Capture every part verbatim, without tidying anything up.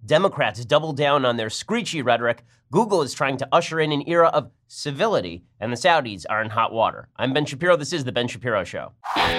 Democrats double down on their screechy rhetoric. Google is trying to usher in an era of civility, and the Saudis are in hot water. I'm Ben Shapiro. This is The Ben Shapiro Show.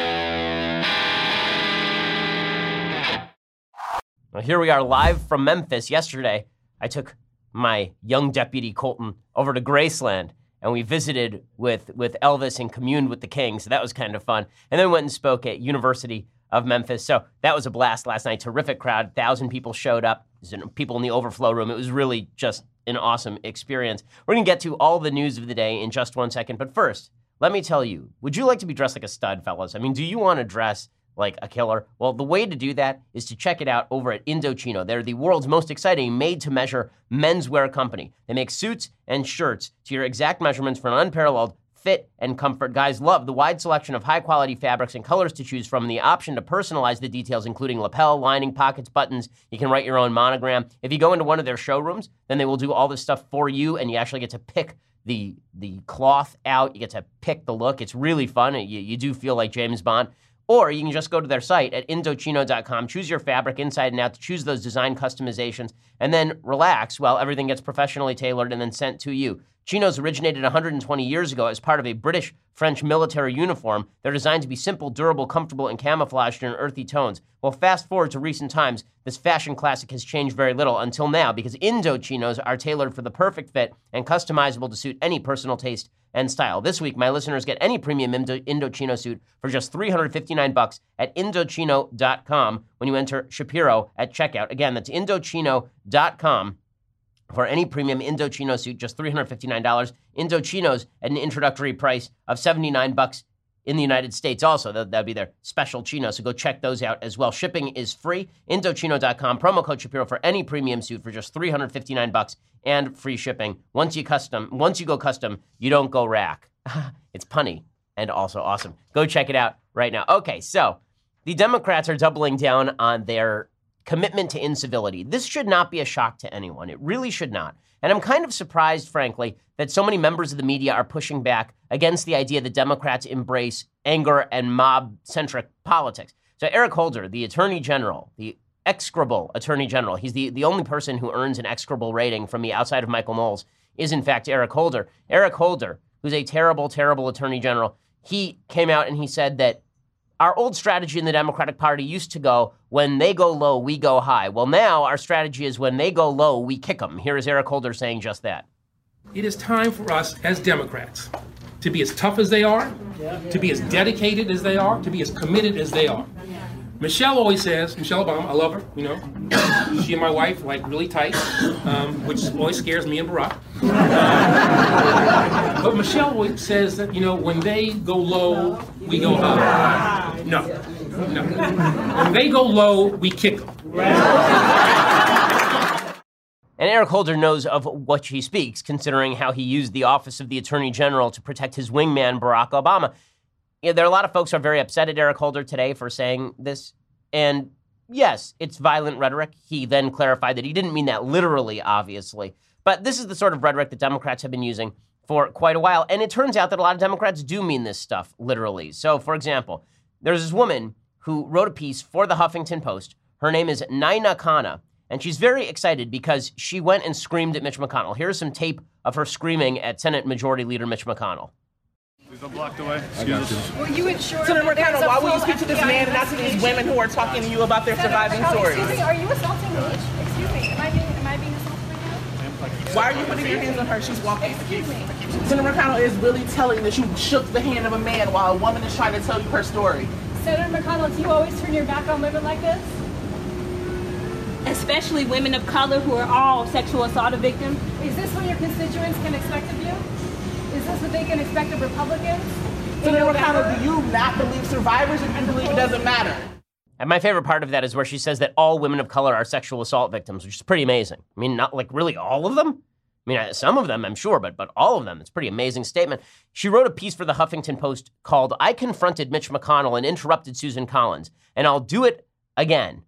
Well, here we are live from Memphis. Yesterday, I took my young deputy Colton over to Graceland, and we visited with, with Elvis and communed with the king, so that was kind of fun. And then went and spoke at University of Memphis, so that was a blast last night. Terrific crowd, one thousand people showed up, people in the overflow room. It was really just an awesome experience. We're going to get to all the news of the day in just one second, but first, let me tell you, would you like to be dressed like a stud, fellas? I mean, do you want to dress like a killer? Well, the way to do that is to check it out over at Indochino. They're the world's most exciting made-to-measure menswear company. They make suits and shirts to your exact measurements for an unparalleled fit and comfort. Guys love the wide selection of high-quality fabrics and colors to choose from, and the option to personalize the details, including lapel, lining, pockets, buttons. You can write your own monogram. If you go into one of their showrooms, then they will do all this stuff for you, and you actually get to pick the the cloth out. You get to pick the look. It's really fun. You, you do feel like James Bond. Or you can just go to their site at Indochino dot com, choose your fabric inside and out to choose those design customizations, and then relax while everything gets professionally tailored and then sent to you. Chinos originated one hundred twenty years ago as part of a British-French military uniform. They're designed to be simple, durable, comfortable, and camouflaged in earthy tones. Well, fast forward to recent times, this fashion classic has changed very little until now because Indochinos are tailored for the perfect fit and customizable to suit any personal taste and style. This week, my listeners get any premium Indo- Indochino suit for just three hundred fifty-nine bucks at Indochino dot com when you enter Shapiro at checkout. Again, that's Indochino dot com. For any premium Indochino suit, just three hundred fifty-nine dollars. Indochinos at an introductory price of seventy-nine bucks in the United States also. That would be their special chino, so go check those out as well. Shipping is free. Indochino dot com, promo code Shapiro for any premium suit for just three hundred fifty-nine bucks and free shipping. Once you custom, once you go custom, you don't go rack. It's punny and also awesome. Go check it out right now. Okay, so the Democrats are doubling down on their commitment to incivility. This should not be a shock to anyone. It really should not. And I'm kind of surprised, frankly, that so many members of the media are pushing back against the idea that Democrats embrace anger and mob-centric politics. So Eric Holder, the Attorney General, the execrable Attorney General, he's the, the only person who earns an execrable rating from the outside of Michael Knowles, is in fact Eric Holder. Eric Holder, who's a terrible, terrible Attorney General, he came out and he said that our old strategy in the Democratic Party used to go, when they go low, we go high. Well, now our strategy is when they go low, we kick them. Here is Eric Holder saying just that. It is time for us as Democrats to be as tough as they are, to be as dedicated as they are, to be as committed as they are. Michelle always says, Michelle Obama, I love her, you know. She and my wife, like, really tight, um, which always scares me and Barack. But Michelle always says that, you know, when they go low, we go high. No, no. When they go low, we kick them. And Eric Holder knows of what he speaks, considering how he used the office of the Attorney General to protect his wingman, Barack Obama. Yeah, there are a lot of folks who are very upset at Eric Holder today for saying this. And yes, it's violent rhetoric. He then clarified that he didn't mean that literally, obviously. But this is the sort of rhetoric that Democrats have been using for quite a while. And it turns out that a lot of Democrats do mean this stuff literally. So, for example, there's this woman who wrote a piece for the Huffington Post. Her name is Naina Khanna. And she's very excited because she went and screamed at Mitch McConnell. Here's some tape of her screaming at Senate Majority Leader Mitch McConnell. We've been blocked away. Excuse us. Will you ensure Senator McConnell, why will you speak to this F B I man and not to these women who are talking to you about their surviving Senator, stories? Excuse me, are you assaulting me? Excuse me, am I being, am I being assaulted right now? Why are you putting your hands on her? She's walking. Excuse me. Senator McConnell is really telling that you shook the hand of a man while a woman is trying to tell you her story. Senator McConnell, do you always turn your back on women like this? Especially women of color who are all sexual assault victims. Is this what your constituents can expect of you? Is this what they can expect of Republicans? Senator McConnell, do you not believe survivors or do you believe it doesn't matter? And my favorite part of that is where she says that all women of color are sexual assault victims, which is pretty amazing. I mean, not like really all of them. I mean, some of them, I'm sure, but but all of them. It's a pretty amazing statement. She wrote a piece for the Huffington Post called I Confronted Mitch McConnell and Interrupted Susan Collins, and I'll do it again. She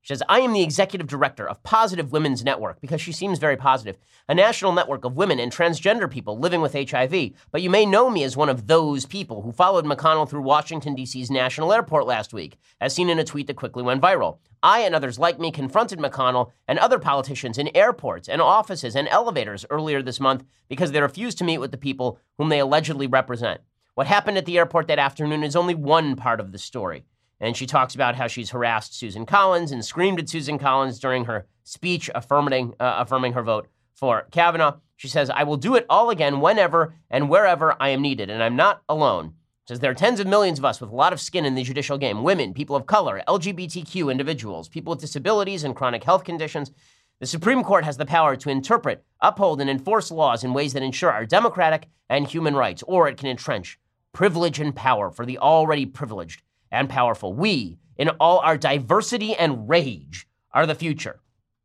She says, I am the executive director of Positive Women's Network, because she seems very positive, a national network of women and transgender people living with H I V. But you may know me as one of those people who followed McConnell through Washington, D C's National Airport last week, as seen in a tweet that quickly went viral. I and others like me confronted McConnell and other politicians in airports and offices and elevators earlier this month because they refused to meet with the people whom they allegedly represent. What happened at the airport that afternoon is only one part of the story. And she talks about how she's harassed Susan Collins and screamed at Susan Collins during her speech affirming, uh, affirming her vote for Kavanaugh. She says, I will do it all again whenever and wherever I am needed, and I'm not alone. She says, there are tens of millions of us with a lot of skin in the judicial game, women, people of color, L G B T Q individuals, people with disabilities and chronic health conditions. The Supreme Court has the power to interpret, uphold, and enforce laws in ways that ensure our democratic and human rights, or it can entrench privilege and power for the already privileged and powerful. We, in all our diversity and rage, are the future.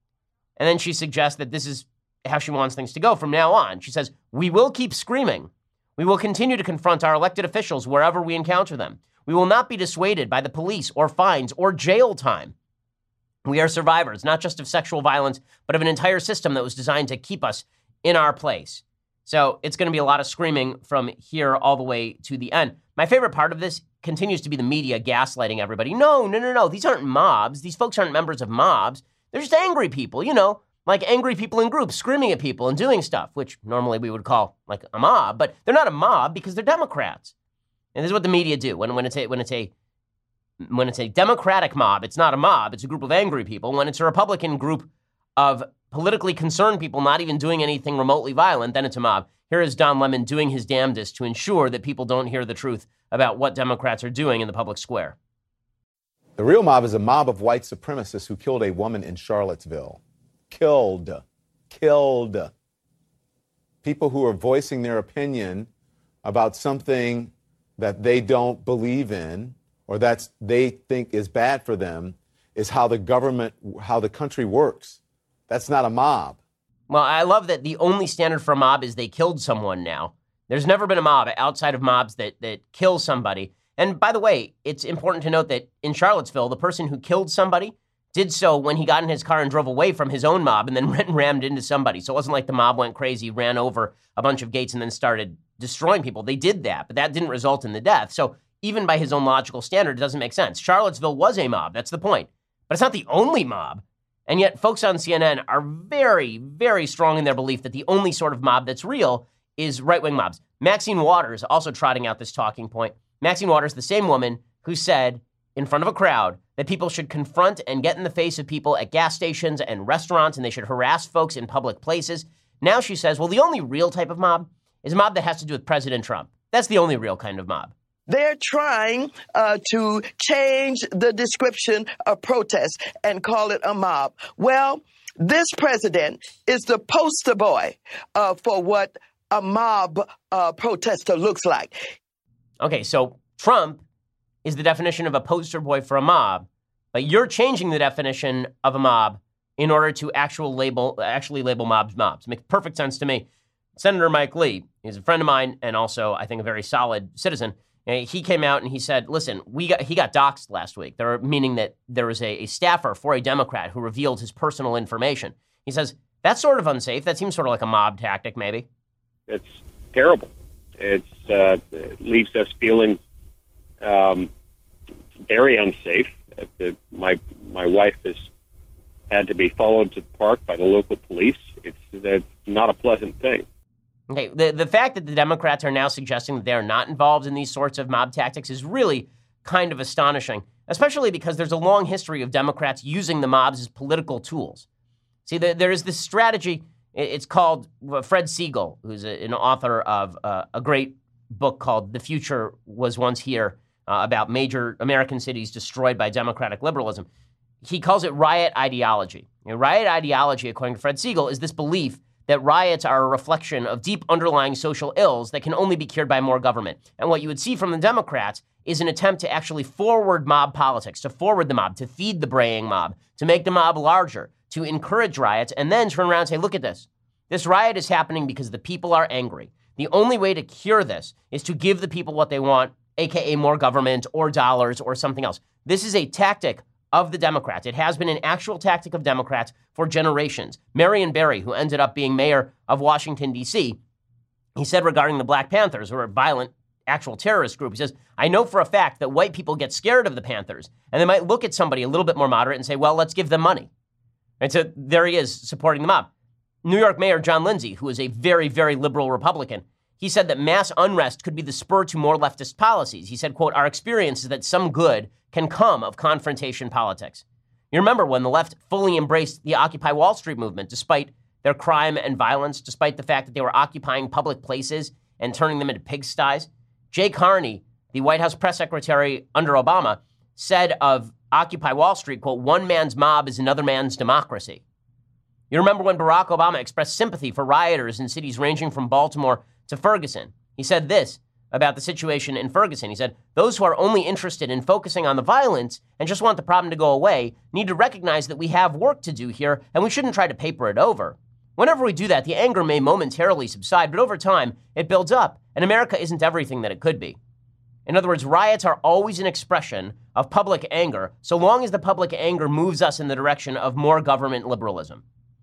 And then she suggests that this is how she wants things to go from now on. She says, we will keep screaming. We will continue to confront our elected officials wherever we encounter them. We will not be dissuaded by the police or fines or jail time. We are survivors, not just of sexual violence, but of an entire system that was designed to keep us in our place. So it's going to be a lot of screaming from here all the way to the end. My favorite part of this continues to be the media gaslighting everybody. No, no, no, no. These aren't mobs. These folks aren't members of mobs. They're just angry people, you know, like angry people in groups screaming at people and doing stuff, which normally we would call like a mob, but they're not a mob because they're Democrats. And this is what the media do. When, when, it's a, when, it's a, when it's a Democratic mob, it's not a mob. It's a group of angry people. When it's a Republican group of politically concerned people not even doing anything remotely violent, then it's a mob. Here is Don Lemon doing his damnedest to ensure that people don't hear the truth about what Democrats are doing in the public square. The real mob is a mob of white supremacists who killed a woman in Charlottesville. Killed. Killed. People who are voicing their opinion about something that they don't believe in or that they think is bad for them is how the government, how the country works. That's not a mob. Well, I love that the only standard for a mob is they killed someone now. There's never been a mob outside of mobs that that kill somebody. And by the way, it's important to note that in Charlottesville, the person who killed somebody did so when he got in his car and drove away from his own mob and then rammed into somebody. So it wasn't like the mob went crazy, ran over a bunch of gates and then started destroying people. They did that, but that didn't result in the death. So even by his own logical standard, it doesn't make sense. Charlottesville was a mob. That's the point. But it's not the only mob. And yet folks on C N N are very, very strong in their belief that the only sort of mob that's real is right-wing mobs. Maxine Waters also trotting out this talking point. Maxine Waters, the same woman who said in front of a crowd that people should confront and get in the face of people at gas stations and restaurants, and they should harass folks in public places. Now she says, well, the only real type of mob is a mob that has to do with President Trump. That's the only real kind of mob. They're trying uh, to change the description of protest and call it a mob. Well, this president is the poster boy uh, for what a mob uh, protester looks like. Okay, so Trump is the definition of a poster boy for a mob, but you're changing the definition of a mob in order to actual label, actually label mobs mobs. Makes perfect sense to me. Senator Mike Lee is a friend of mine and also, I think, a very solid citizen. He came out and he said, listen, we got, he got doxxed last week, there, meaning that there was a, a staffer for a Democrat who revealed his personal information. He says, that's sort of unsafe. That seems sort of like a mob tactic, maybe. It's terrible. It's, uh, it leaves us feeling um, very unsafe. It, my my wife has had to be followed to the park by the local police. It's, it's not a pleasant thing. Okay, the, the fact that the Democrats are now suggesting that they are not involved in these sorts of mob tactics is really kind of astonishing, especially because there's a long history of Democrats using the mobs as political tools. See, the, there is this strategy. It's called, Fred Siegel, who's a, an author of uh, a great book called The Future Was Once Here, uh, about major American cities destroyed by democratic liberalism. He calls it riot ideology. You know, riot ideology, according to Fred Siegel, is this belief that riots are a reflection of deep underlying social ills that can only be cured by more government. And what you would see from the Democrats is an attempt to actually forward mob politics, to forward the mob, to feed the braying mob, to make the mob larger, to encourage riots, and then turn around and say, look at this. This riot is happening because the people are angry. The only way to cure this is to give the people what they want, a k a more government or dollars or something else. This is a tactic of the Democrats. It has been an actual tactic of Democrats for generations. Marion Barry, who ended up being mayor of Washington, D C, he said regarding the Black Panthers, who are a violent actual terrorist group, he says, I know for a fact that white people get scared of the Panthers, and they might look at somebody a little bit more moderate and say, well, let's give them money. And so there he is supporting the mob. New York Mayor John Lindsay, who is a very, very liberal Republican, he said that mass unrest could be the spur to more leftist policies. He said, quote, our experience is that some good can come of confrontation politics. You remember when the left fully embraced the Occupy Wall Street movement, despite their crime and violence, despite the fact that they were occupying public places and turning them into pigsties? Jay Carney, the White House press secretary under Obama, said of Occupy Wall Street, quote, one man's mob is another man's democracy. You remember when Barack Obama expressed sympathy for rioters in cities ranging from Baltimore to Ferguson. He said this about the situation in Ferguson. He said, those who are only interested in focusing on the violence and just want the problem to go away need to recognize that we have work to do here and we shouldn't try to paper it over. Whenever we do that, the anger may momentarily subside, but over time, it builds up, and America isn't everything that it could be. In other words, riots are always an expression of public anger, so long as the public anger moves us in the direction of more government liberalism.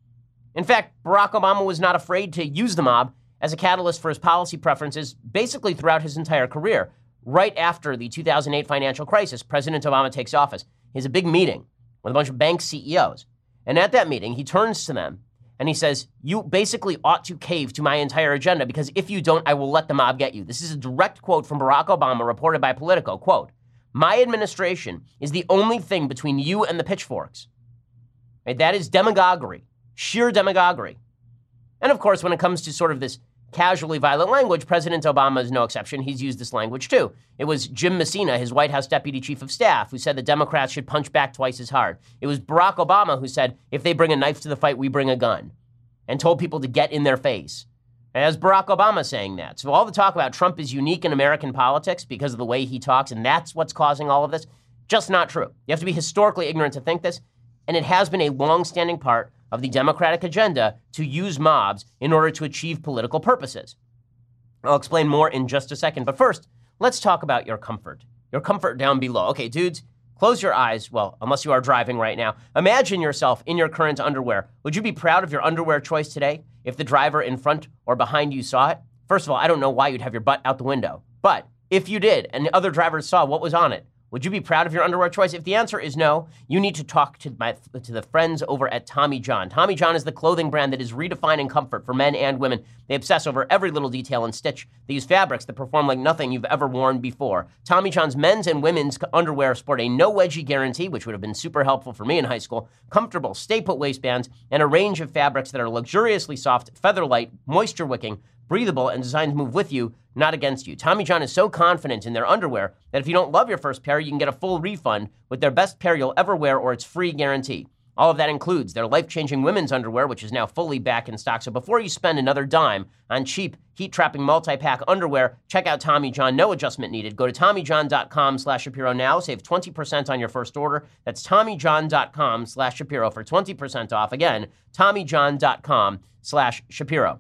In fact, Barack Obama was not afraid to use the mob as a catalyst for his policy preferences basically throughout his entire career. Right after the two thousand eight financial crisis, President Obama takes office. He has a big meeting with a bunch of bank C E Os. And at that meeting, he turns to them and he says, you basically ought to cave to my entire agenda because if you don't, I will let the mob get you. This is a direct quote from Barack Obama reported by Politico. Quote, my administration is the only thing between you and the pitchforks. Right? That is demagoguery, sheer demagoguery. And of course, when it comes to sort of this casually violent language, President Obama is no exception. He's used this language too. It was Jim Messina, his White House deputy chief of staff, who said the Democrats should punch back twice as hard. It was Barack Obama who said, if they bring a knife to the fight, we bring a gun, and told people to get in their face. And as Barack Obama saying that. So all the talk about Trump is unique in American politics because of the way he talks, and that's what's causing all of this, just not true. You have to be historically ignorant to think this, and it has been a long-standing part of the Democratic agenda to use mobs in order to achieve political purposes. I'll explain more in just a second, but first, let's talk about your comfort. Your comfort down below. Okay, dudes, close your eyes. Well, unless you are driving right now. Imagine yourself in your current underwear. Would you be proud of your underwear choice today if the driver in front or behind you saw it? First of all, I don't know why you'd have your butt out the window, but if you did and the other drivers saw what was on it, would you be proud of your underwear choice? If the answer is no, you need to talk to my to the friends over at Tommy John. Tommy John is the clothing brand that is redefining comfort for men and women. They obsess over every little detail and stitch. They use fabrics that perform like nothing you've ever worn before. Tommy John's men's and women's underwear sport a no wedgie guarantee, which would have been super helpful for me in high school, comfortable stay-put waistbands, and a range of fabrics that are luxuriously soft, feather-light, moisture-wicking, breathable, and designed to move with you, not against you. Tommy John is so confident in their underwear that if you don't love your first pair, you can get a full refund with their best pair you'll ever wear or its free guarantee. All of that includes their life-changing women's underwear, which is now fully back in stock. So before you spend another dime on cheap, heat-trapping multi-pack underwear, check out Tommy John. No adjustment needed. Go to TommyJohn.com slash Shapiro now. Save twenty percent on your first order. That's TommyJohn.com slash Shapiro for twenty percent off. Again, TommyJohn.com slash Shapiro.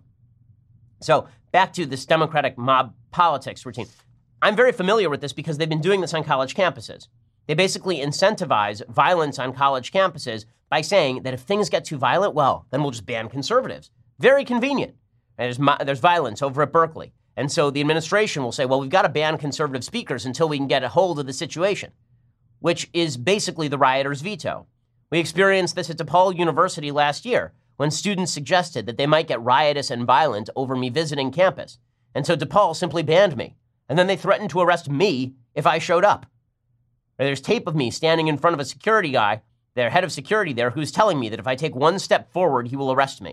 So back to this Democratic mob politics routine. I'm very familiar with this because they've been doing this on college campuses. They basically incentivize violence on college campuses by saying that if things get too violent, well, then we'll just ban conservatives. Very convenient. And there's, there's violence over at Berkeley. And so the administration will say, well, we've got to ban conservative speakers until we can get a hold of the situation, which is basically the rioter's veto. We experienced this at DePaul University last year, when students suggested that they might get riotous and violent over me visiting campus. And so DePaul simply banned me. And then they threatened to arrest me if I showed up. There's tape of me standing in front of a security guy, their head of security there, who's telling me that if I take one step forward, he will arrest me.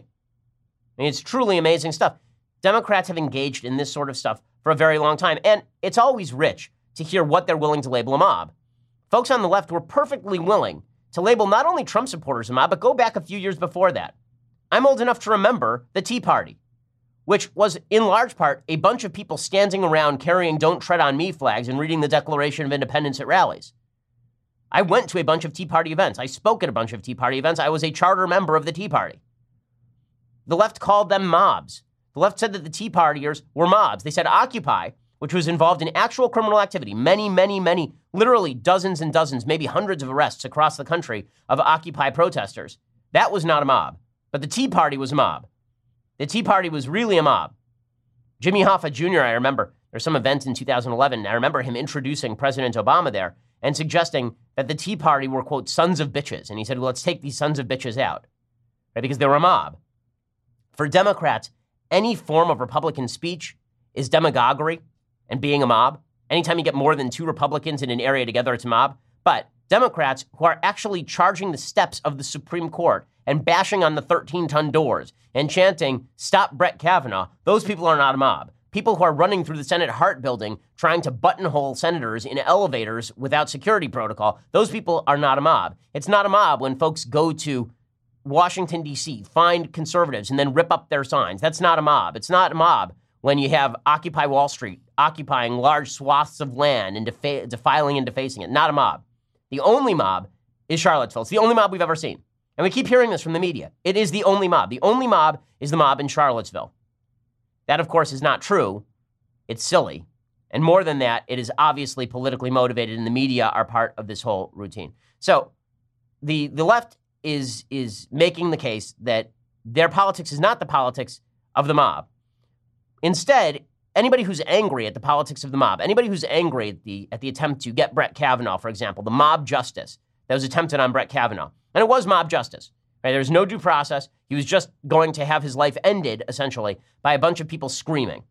I mean, it's truly amazing stuff. Democrats have engaged in this sort of stuff for a very long time. And it's always rich to hear what they're willing to label a mob. Folks on the left were perfectly willing to label not only Trump supporters a mob, but go back a few years before that. I'm old enough to remember the Tea Party, which was in large part a bunch of people standing around carrying Don't Tread on Me flags and reading the Declaration of Independence at rallies. I went to a bunch of Tea Party events. I spoke at a bunch of Tea Party events. I was a charter member of the Tea Party. The left called them mobs. The left said that the Tea Partiers were mobs. They said Occupy which was involved in actual criminal activity, many, many, many, literally dozens and dozens, maybe hundreds of arrests across the country of Occupy protesters, that was not a mob. But the Tea Party was a mob. The Tea Party was really a mob. Jimmy Hoffa Junior, I remember, there's some event in two thousand eleven, and I remember him introducing President Obama there and suggesting that the Tea Party were, quote, sons of bitches. And he said, well, let's take these sons of bitches out, right? Because they were a mob. For Democrats, any form of Republican speech is demagoguery and being a mob. Anytime you get more than two Republicans in an area together, it's a mob. But Democrats who are actually charging the steps of the Supreme Court and bashing on the thirteen-ton doors and chanting, stop Brett Kavanaugh, those people are not a mob. People who are running through the Senate Hart building trying to buttonhole senators in elevators without security protocol, those people are not a mob. It's not a mob when folks go to Washington, D C, find conservatives and then rip up their signs. That's not a mob. It's not a mob when you have Occupy Wall Street occupying large swaths of land and defa- defiling and defacing it. Not a mob. The only mob is Charlottesville. It's the only mob we've ever seen. And we keep hearing this from the media. It is the only mob. The only mob is the mob in Charlottesville. That, of course, is not true. It's silly. And more than that, it is obviously politically motivated, and the media are part of this whole routine. So the, the left is, is making the case that their politics is not the politics of the mob. Instead, anybody who's angry at the politics of the mob, anybody who's angry at the, at the attempt to get Brett Kavanaugh, for example, the mob justice that was attempted on Brett Kavanaugh, and it was mob justice, right? There was no due process. He was just going to have his life ended, essentially, by a bunch of people screaming.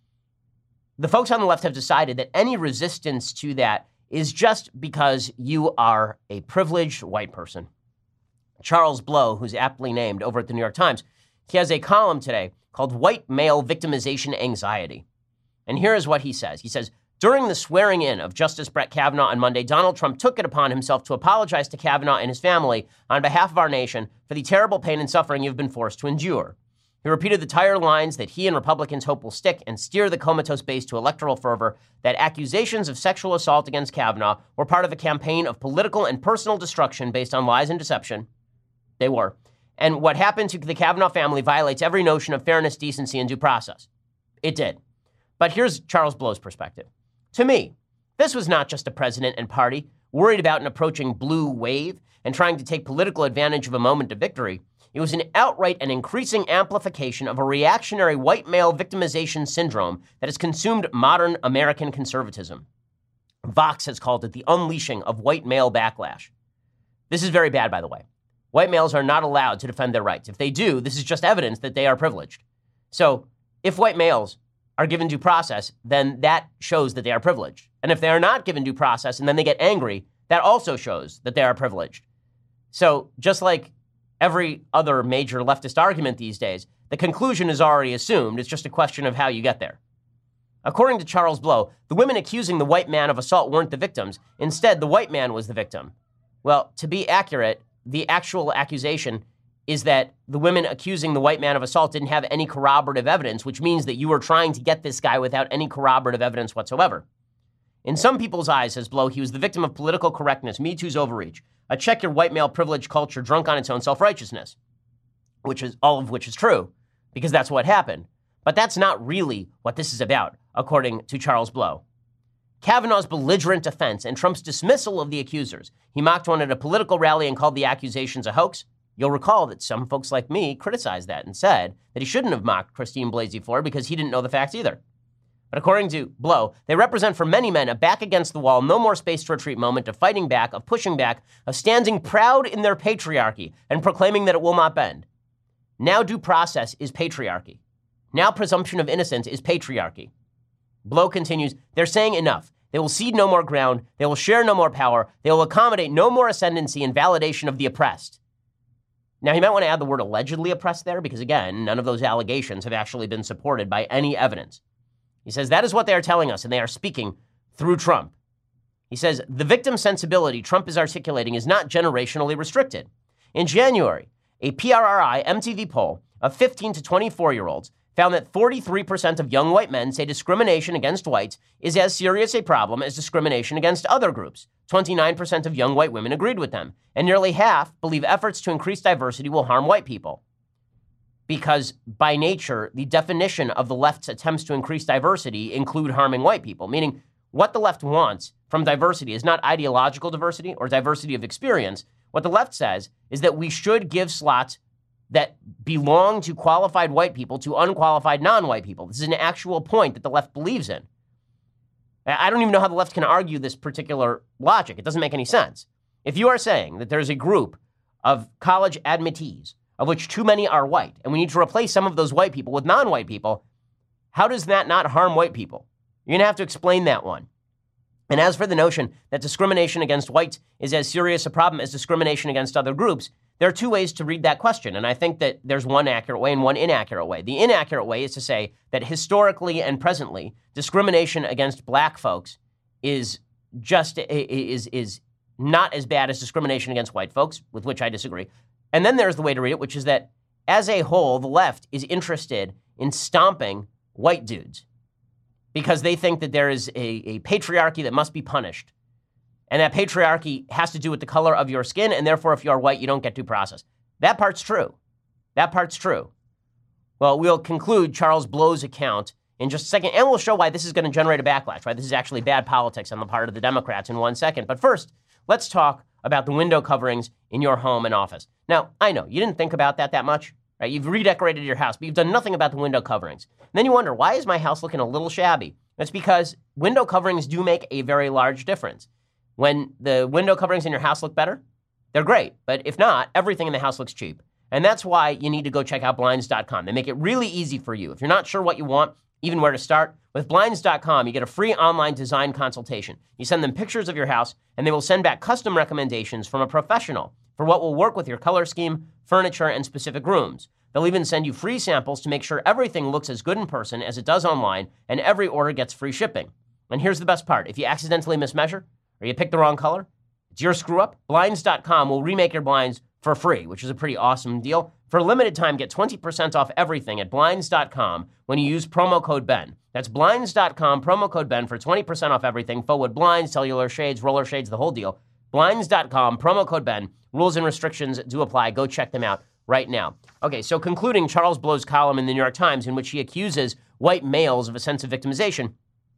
The folks on the left have decided that any resistance to that is just because you are a privileged white person. Charles Blow, who's aptly named over at the New York Times, he has a column today called White Male Victimization Anxiety. And here is what he says. He says, during the swearing in of Justice Brett Kavanaugh on Monday, Donald Trump took it upon himself to apologize to Kavanaugh and his family on behalf of our nation for the terrible pain and suffering you've been forced to endure. He repeated the tire lines that he and Republicans hope will stick and steer the comatose base to electoral fervor, that accusations of sexual assault against Kavanaugh were part of a campaign of political and personal destruction based on lies and deception. They were. And what happened to the Kavanaugh family violates every notion of fairness, decency, and due process. It did. But here's Charles Blow's perspective. To me, this was not just a president and party worried about an approaching blue wave and trying to take political advantage of a moment of victory. It was an outright and increasing amplification of a reactionary white male victimization syndrome that has consumed modern American conservatism. Vox has called it the unleashing of white male backlash. This is very bad, by the way. White males are not allowed to defend their rights. If they do, this is just evidence that they are privileged. So if white males are given due process, then that shows that they are privileged. And if they are not given due process and then they get angry, that also shows that they are privileged. So just like every other major leftist argument these days, the conclusion is already assumed. It's just a question of how you get there. According to Charles Blow, the women accusing the white man of assault weren't the victims. Instead, the white man was the victim. Well, to be accurate, the actual accusation is that the women accusing the white man of assault didn't have any corroborative evidence, which means that you were trying to get this guy without any corroborative evidence whatsoever. In some people's eyes, says Blow, he was the victim of political correctness, Me Too's overreach, a check your white male privilege culture drunk on its own self-righteousness, which is all of which is true, because that's what happened. But that's not really what this is about, according to Charles Blow. Kavanaugh's belligerent defense and Trump's dismissal of the accusers. He mocked one at a political rally and called the accusations a hoax. You'll recall that some folks like me criticized that and said that he shouldn't have mocked Christine Blasey Ford because he didn't know the facts either. But according to Blow, they represent for many men a back against the wall, no more space to retreat moment of fighting back, of pushing back, of standing proud in their patriarchy and proclaiming that it will not bend. Now due process is patriarchy. Now presumption of innocence is patriarchy. Blow continues, they're saying enough. They will cede no more ground. They will share no more power. They will accommodate no more ascendancy and validation of the oppressed. Now, he might want to add the word allegedly oppressed there because, again, none of those allegations have actually been supported by any evidence. He says that is what they are telling us, and they are speaking through Trump. He says the victim sensibility Trump is articulating is not generationally restricted. In January, a P R R I M T V poll of fifteen to twenty-four-year-olds found that forty-three percent of young white men say discrimination against whites is as serious a problem as discrimination against other groups. twenty-nine percent of young white women agreed with them, and nearly half believe efforts to increase diversity will harm white people. because by nature, the definition of the left's attempts to increase diversity include harming white people, meaning what the left wants from diversity is not ideological diversity or diversity of experience. What the left says is that we should give slots that belong to qualified white people to unqualified non-white people. This is an actual point that the left believes in. I don't even know how the left can argue this particular logic. It doesn't make any sense. If you are saying that there's a group of college admittees of which too many are white, and we need to replace some of those white people with non-white people, how does that not harm white people? You're going to have to explain that one. And as for the notion that discrimination against whites is as serious a problem as discrimination against other groups, there are two ways to read that question. And I think that there's one accurate way and one inaccurate way. The inaccurate way is to say that historically and presently, discrimination against black folks is just is is not as bad as discrimination against white folks, with which I disagree. And then there's the way to read it, which is that as a whole, the left is interested in stomping white dudes because they think that there is a, a patriarchy that must be punished. And that patriarchy has to do with the color of your skin, and therefore, if you are white, you don't get due process. That part's true. That part's true. Well, we'll conclude Charles Blow's account in just a second, and we'll show why this is going to generate a backlash, right? This is actually bad politics on the part of the Democrats in one second. But first, let's talk about the window coverings in your home and office. Now, I know you didn't think about that that much, right? You've redecorated your house, but you've done nothing about the window coverings. And then you wonder, why is my house looking a little shabby? That's because window coverings do make a very large difference. When the window coverings in your house look better, they're great. But if not, everything in the house looks cheap. And that's why you need to go check out Blinds dot com. They make it really easy for you. If you're not sure what you want, even where to start, with Blinds dot com, you get a free online design consultation. You send them pictures of your house, and they will send back custom recommendations from a professional for what will work with your color scheme, furniture, and specific rooms. They'll even send you free samples to make sure everything looks as good in person as it does online, and every order gets free shipping. And here's the best part. If you accidentally mismeasure, or you pick the wrong color, it's your screw up. Blinds dot com will remake your blinds for free, which is a pretty awesome deal. For a limited time, get twenty percent off everything at Blinds dot com when you use promo code Ben. That's Blinds dot com, promo code Ben for twenty percent off everything. Forward blinds, cellular shades, roller shades, the whole deal. Blinds dot com, promo code Ben. Rules and restrictions do apply. Go check them out right now. Okay, so concluding Charles Blow's column in the New York Times in which he accuses white males of a sense of victimization,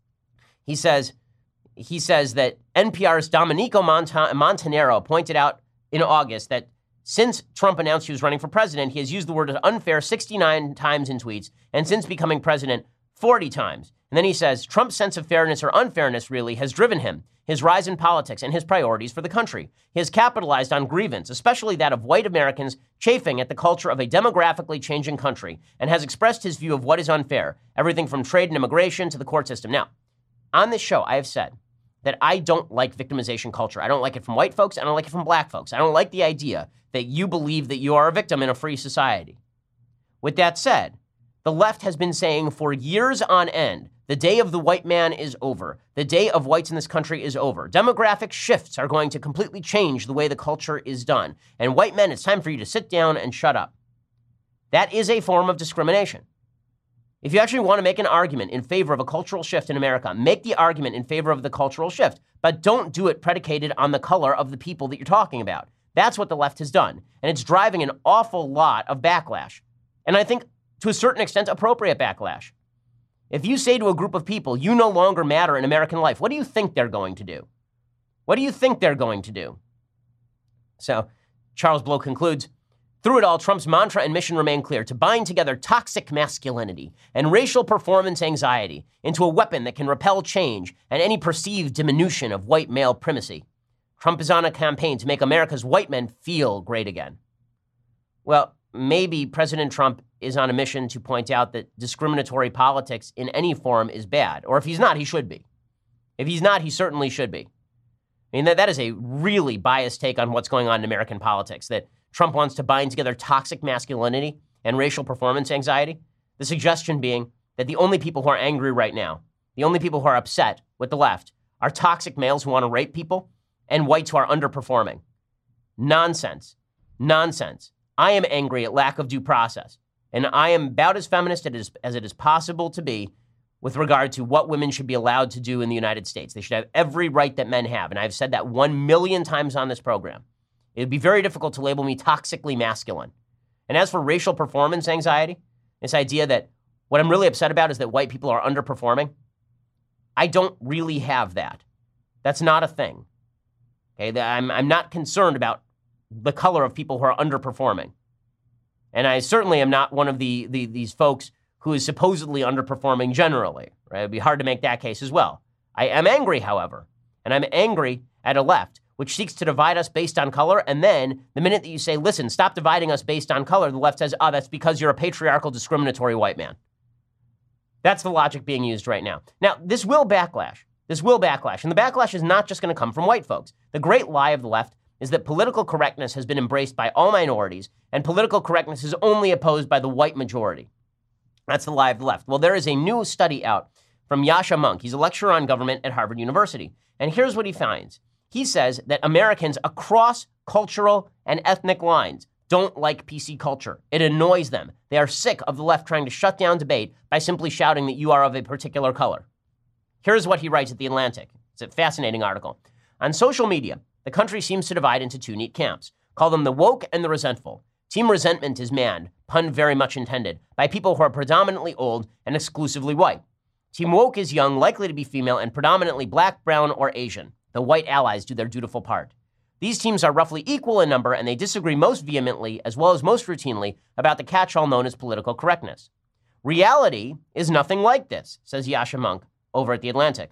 he says, He says that N P R's Domenico Monta- Montanaro pointed out in August that since Trump announced he was running for president, he has used the word unfair sixty-nine times in tweets, and since becoming president, forty times. And then he says Trump's sense of fairness or unfairness really has driven him, his rise in politics, and his priorities for the country. He has capitalized on grievance, especially that of white Americans chafing at the culture of a demographically changing country, and has expressed his view of what is unfair, everything from trade and immigration to the court system. Now, on this show, I have said that I don't like victimization culture. I don't like it from white folks. I don't like it from black folks. I don't like the idea that you believe that you are a victim in a free society. With that said, the left has been saying for years on end, the day of the white man is over. The day of whites in this country is over. Demographic shifts are going to completely change the way the culture is done. And white men, it's time for you to sit down and shut up. That is a form of discrimination. If you actually want to make an argument in favor of a cultural shift in America, make the argument in favor of the cultural shift, but don't do it predicated on the color of the people that you're talking about. That's what the left has done, and it's driving an awful lot of backlash. And I think, to a certain extent, appropriate backlash. If you say to a group of people, you no longer matter in American life, what do you think they're going to do? What do you think they're going to do? So, Charles Blow concludes, through it all, Trump's mantra and mission remain clear: to bind together toxic masculinity and racial performance anxiety into a weapon that can repel change and any perceived diminution of white male primacy. Trump is on a campaign to make America's white men feel great again. Well, maybe President Trump is on a mission to point out that discriminatory politics in any form is bad. Or if he's not, he should be. If he's not, he certainly should be. I mean, that, that is a really biased take on what's going on in American politics, that Trump wants to bind together toxic masculinity and racial performance anxiety. The suggestion being that the only people who are angry right now, the only people who are upset with the left, are toxic males who want to rape people and whites who are underperforming. Nonsense. Nonsense. I am angry at lack of due process, and I am about as feminist as, as it is possible to be with regard to what women should be allowed to do in the United States. They should have every right that men have, and I've said that one million times on this program. It would be very difficult to label me toxically masculine. And as for racial performance anxiety, this idea that what I'm really upset about is that white people are underperforming, I don't really have that. That's not a thing. Okay, I'm, I'm not concerned about the color of people who are underperforming. And I certainly am not one of the, the these folks who is supposedly underperforming generally. Right? It'd be hard to make that case as well. I am angry, however, and I'm angry at a left which seeks to divide us based on color. And then the minute that you say, listen, stop dividing us based on color, the left says, oh, that's because you're a patriarchal, discriminatory white man. That's the logic being used right now. Now, this will backlash. This will backlash. And the backlash is not just going to come from white folks. The great lie of the left is that political correctness has been embraced by all minorities, and political correctness is only opposed by the white majority. That's the lie of the left. Well, there is a new study out from Yascha Mounk. He's a lecturer on government at Harvard University. And here's what he finds. He says that Americans across cultural and ethnic lines don't like P C culture. It annoys them. They are sick of the left trying to shut down debate by simply shouting that you are of a particular color. Here's what he writes at The Atlantic. It's a fascinating article. On social media, the country seems to divide into two neat camps. Call them the woke and the resentful. Team resentment is manned, pun very much intended, by people who are predominantly old and exclusively white. Team woke is young, likely to be female, and predominantly black, brown, or Asian. The white allies do their dutiful part. These teams are roughly equal in number, and they disagree most vehemently, as well as most routinely, about the catch-all known as political correctness. Reality is nothing like this, says Yascha Mounk over at The Atlantic.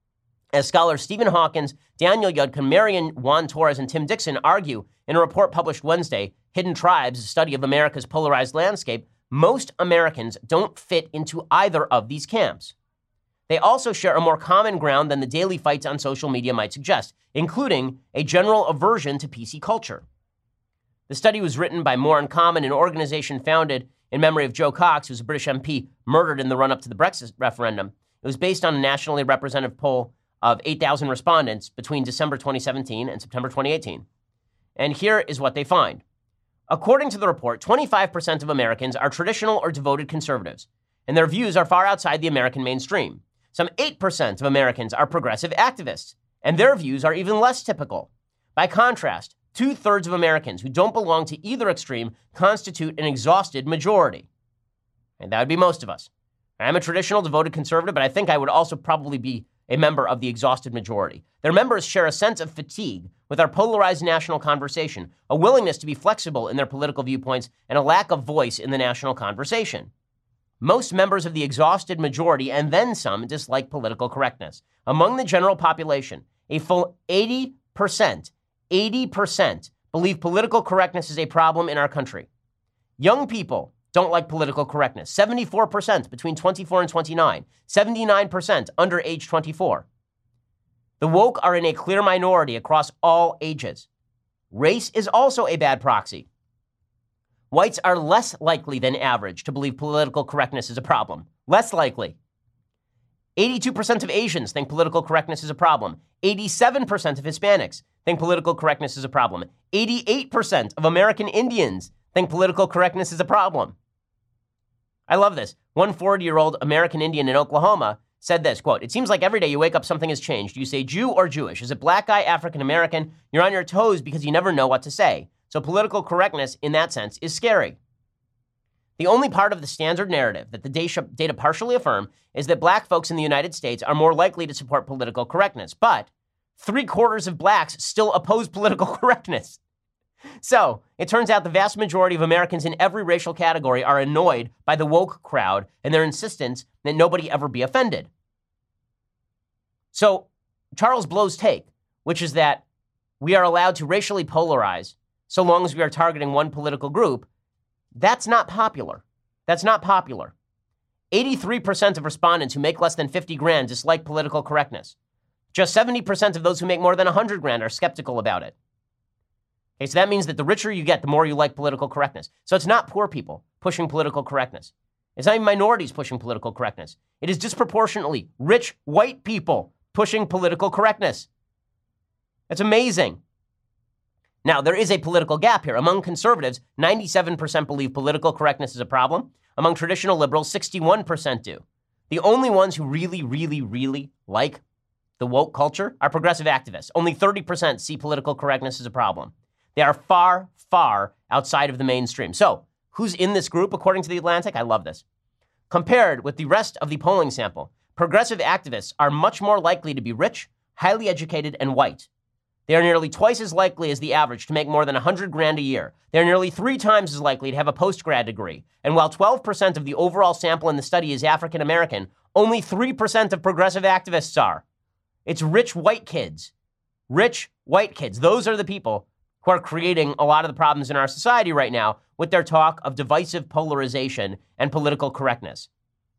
As scholars Stephen Hawkins, Daniel Yudkin, Marian Juan Torres, and Tim Dixon argue in a report published Wednesday, Hidden Tribes, a study of America's polarized landscape, most Americans don't fit into either of these camps. They also share a more common ground than the daily fights on social media might suggest, including a general aversion to P C culture. The study was written by More in Common, an organization founded in memory of Joe Cox, who's a British M P murdered in the run-up to the Brexit referendum. It was based on a nationally representative poll of eight thousand respondents between December twenty seventeen and September twenty eighteen. And here is what they find. According to the report, twenty-five percent of Americans are traditional or devoted conservatives, and their views are far outside the American mainstream. Some eight percent of Americans are progressive activists, and their views are even less typical. By contrast, two-thirds of Americans who don't belong to either extreme constitute an exhausted majority. And that would be most of us. I'm a traditional devoted conservative, but I think I would also probably be a member of the exhausted majority. Their members share a sense of fatigue with our polarized national conversation, a willingness to be flexible in their political viewpoints, and a lack of voice in the national conversation. Most members of the exhausted majority, and then some, dislike political correctness. Among the general population, a full eighty percent, eighty percent believe political correctness is a problem in our country. Young people don't like political correctness. seventy-four percent between twenty-four and twenty-nine. seventy-nine percent under age twenty-four. The woke are in a clear minority across all ages. Race is also a bad proxy. Whites are less likely than average to believe political correctness is a problem. Less likely. eighty-two percent of Asians think political correctness is a problem. eighty-seven percent of Hispanics think political correctness is a problem. eighty-eight percent of American Indians think political correctness is a problem. I love this. One forty-year-old American Indian in Oklahoma said this, quote, "It seems like every day you wake up, something has changed. You say Jew or Jewish. Is it black guy, African American? You're on your toes because you never know what to say. So political correctness, in that sense, is scary." The only part of the standard narrative that the data partially affirm is that black folks in the United States are more likely to support political correctness. But three quarters of blacks still oppose political correctness. So it turns out the vast majority of Americans in every racial category are annoyed by the woke crowd and their insistence that nobody ever be offended. So Charles Blow's take, which is that we are allowed to racially polarize so long as we are targeting one political group, that's not popular. That's not popular. eighty-three percent of respondents who make less than fifty grand dislike political correctness. Just seventy percent of those who make more than one hundred grand are skeptical about it. Okay, so that means that the richer you get, the more you like political correctness. So it's not poor people pushing political correctness. It's not even minorities pushing political correctness. It is disproportionately rich white people pushing political correctness. That's amazing. Now, there is a political gap here. Among conservatives, ninety-seven percent believe political correctness is a problem. Among traditional liberals, sixty-one percent do. The only ones who really, really, really like the woke culture are progressive activists. Only thirty percent see political correctness as a problem. They are far, far outside of the mainstream. So who's in this group, according to The Atlantic? I love this. Compared with the rest of the polling sample, progressive activists are much more likely to be rich, highly educated, and white. They are nearly twice as likely as the average to make more than one hundred grand a year. They are nearly three times as likely to have a post-grad degree. And while twelve percent of the overall sample in the study is African American, only three percent of progressive activists are. It's rich white kids. Rich white kids. Those are the people who are creating a lot of the problems in our society right now with their talk of divisive polarization and political correctness.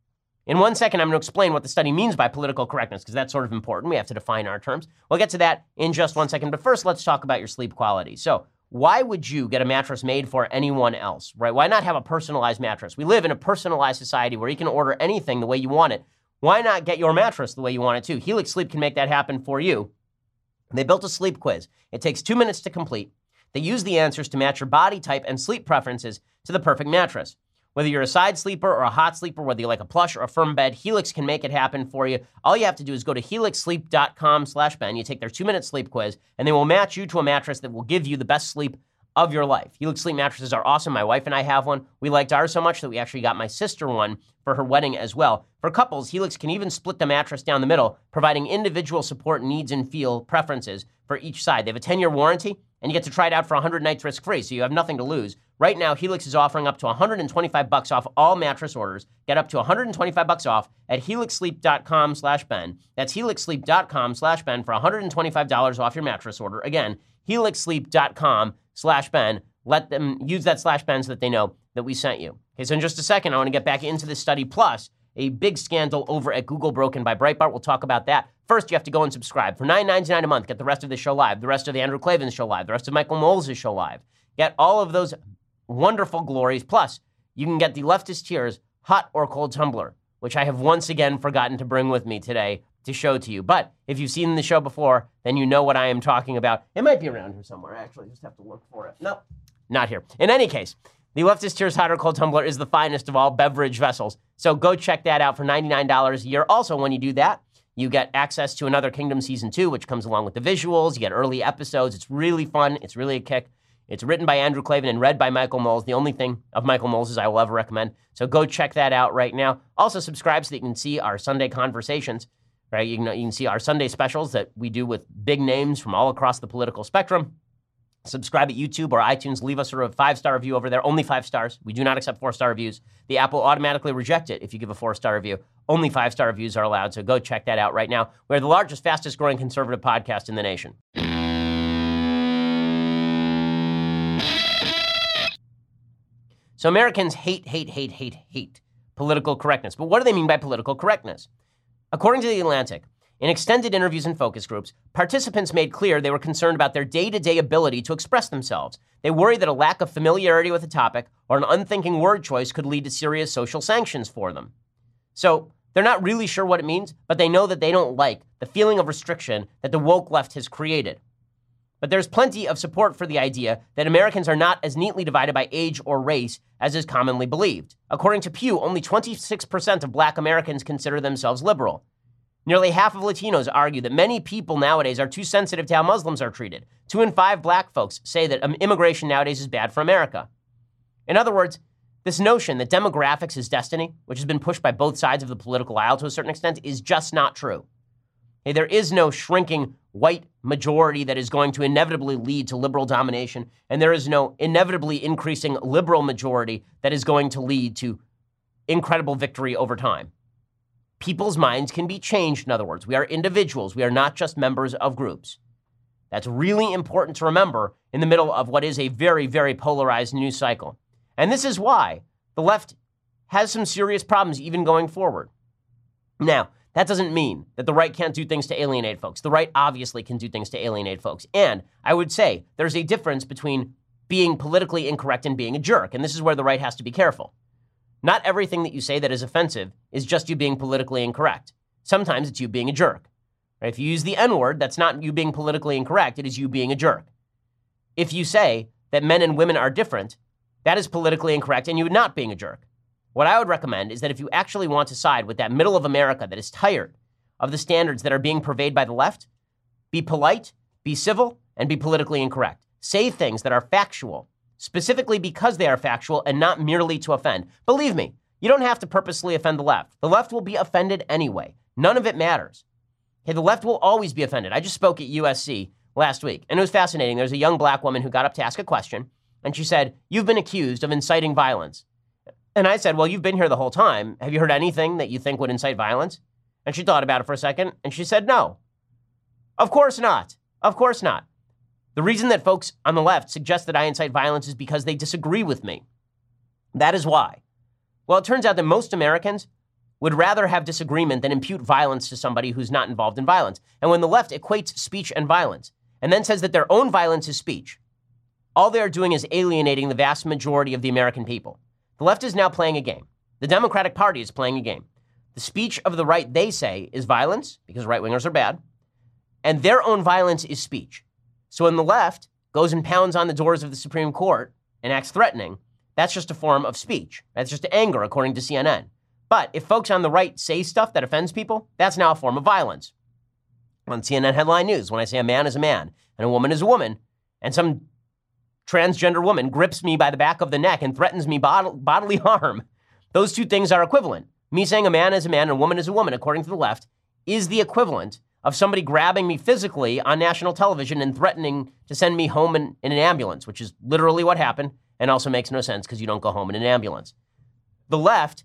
In one second, I'm going to explain what the study means by political correctness, because that's sort of important. We have to define our terms. We'll get to that in just one second. But first, let's talk about your sleep quality. So why would you get a mattress made for anyone else, right? Why not have a personalized mattress? We live in a personalized society where you can order anything the way you want it. Why not get your mattress the way you want it too? Helix Sleep can make that happen for you. They built a sleep quiz. It takes two minutes to complete. They use the answers to match your body type and sleep preferences to the perfect mattress. Whether you're a side sleeper or a hot sleeper, whether you like a plush or a firm bed, Helix can make it happen for you. All you have to do is go to helix sleep dot com slash Ben. You take their two-minute sleep quiz, and they will match you to a mattress that will give you the best sleep of your life. Helix Sleep mattresses are awesome. My wife and I have one. We liked ours so much that we actually got my sister one for her wedding as well. For couples, Helix can even split the mattress down the middle, providing individual support needs and feel preferences for each side. They have a ten-year warranty, and you get to try it out for one hundred nights risk-free, so you have nothing to lose. Right now, Helix is offering up to one hundred twenty-five bucks off all mattress orders. Get up to one hundred twenty-five bucks off at helix sleep dot com slash Ben. That's helix sleep dot com slash Ben for one hundred twenty-five dollars off your mattress order. Again, helix sleep dot com slash Ben. Let them use that slash Ben so that they know that we sent you. Okay, so in just a second, I want to get back into this study, plus a big scandal over at Google broken by Breitbart. We'll talk about that. First, you have to go and subscribe. For nine ninety-nine a month, get the rest of the show live, the rest of the Andrew Klavan show live, the rest of Michael Knowles' show live. Get all of those wonderful glories. Plus, you can get the Leftist Tears hot or cold tumbler, which I have once again forgotten to bring with me today to show to you. But if you've seen the show before, then you know what I am talking about. It might be around here somewhere, actually. Just have to look for it. No, not here. In any case, the Leftist Tears hot or cold tumbler is the finest of all beverage vessels. So go check that out for ninety-nine dollars a year. Also, when you do that, you get access to Another Kingdom Season two, which comes along with the visuals. You get early episodes. It's really fun. It's really a kick. It's written by Andrew Klavan and read by Michael Knowles. The only thing of Michael Knowles I will ever recommend. So go check that out right now. Also subscribe so that you can see our Sunday conversations, right? You can, you can see our Sunday specials that we do with big names from all across the political spectrum. Subscribe at YouTube or iTunes. Leave us a five-star review over there. Only five stars. We do not accept four-star reviews. The app will automatically reject it if you give a four-star review. Only five-star reviews are allowed, so go check that out right now. We're the largest, fastest-growing conservative podcast in the nation. So Americans hate, hate, hate, hate, hate political correctness. But what do they mean by political correctness? According to The Atlantic, in extended interviews and focus groups, participants made clear they were concerned about their day-to-day ability to express themselves. They worry that a lack of familiarity with a topic or an unthinking word choice could lead to serious social sanctions for them. So they're not really sure what it means, but they know that they don't like the feeling of restriction that the woke left has created. But there's plenty of support for the idea that Americans are not as neatly divided by age or race as is commonly believed. According to Pew, only twenty-six percent of black Americans consider themselves liberal. Nearly half of Latinos argue that many people nowadays are too sensitive to how Muslims are treated. Two in five black folks say that immigration nowadays is bad for America. In other words, this notion that demographics is destiny, which has been pushed by both sides of the political aisle to a certain extent, is just not true. Hey, there is no shrinking white majority that is going to inevitably lead to liberal domination, and there is no inevitably increasing liberal majority that is going to lead to incredible victory over time. People's minds can be changed, in other words. We are individuals. We are not just members of groups. That's really important to remember in the middle of what is a very, very polarized news cycle. And this is why the left has some serious problems even going forward. Now, that doesn't mean that the right can't do things to alienate folks. The right obviously can do things to alienate folks. And I would say there's a difference between being politically incorrect and being a jerk. And this is where the right has to be careful. Not everything that you say that is offensive is just you being politically incorrect. Sometimes it's you being a jerk. Right? If you use the N-word, that's not you being politically incorrect. It is you being a jerk. If you say that men and women are different, that is politically incorrect and you not being a jerk. What I would recommend is that if you actually want to side with that middle of America that is tired of the standards that are being purveyed by the left, be polite, be civil, and be politically incorrect. Say things that are factual, specifically because they are factual and not merely to offend. Believe me, you don't have to purposely offend the left. The left will be offended anyway. None of it matters. Okay, the left will always be offended. I just spoke at U S C last week, and it was fascinating. There was a young black woman who got up to ask a question, and she said, "You've been accused of inciting violence." And I said, "Well, you've been here the whole time. Have you heard anything that you think would incite violence?" And she thought about it for a second, and she said, "No. Of course not. Of course not." The reason that folks on the left suggest that I incite violence is because they disagree with me. That is why. Well, it turns out that most Americans would rather have disagreement than impute violence to somebody who's not involved in violence. And when the left equates speech and violence and then says that their own violence is speech, all they are doing is alienating the vast majority of the American people. The left is now playing a game. The Democratic Party is playing a game. The speech of the right, they say, is violence, because right-wingers are bad, and their own violence is speech. So when the left goes and pounds on the doors of the Supreme Court and acts threatening, that's just a form of speech. That's just anger, according to C N N. But if folks on the right say stuff that offends people, that's now a form of violence. On C N N headline news, when I say a man is a man and a woman is a woman, and some transgender woman grips me by the back of the neck and threatens me bod- bodily harm, those two things are equivalent. Me saying a man is a man and a woman is a woman, according to the left, is the equivalent of somebody grabbing me physically on national television and threatening to send me home in, in an ambulance, which is literally what happened and also makes no sense because you don't go home in an ambulance. The left